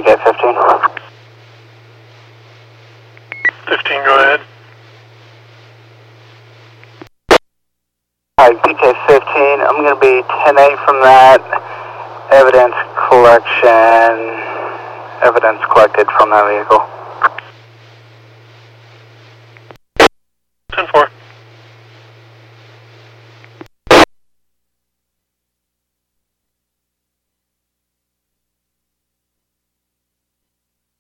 PK-15. 15, go ahead. Alright, PK-15, I'm going to be 10-8 from that. Evidence collected from that vehicle.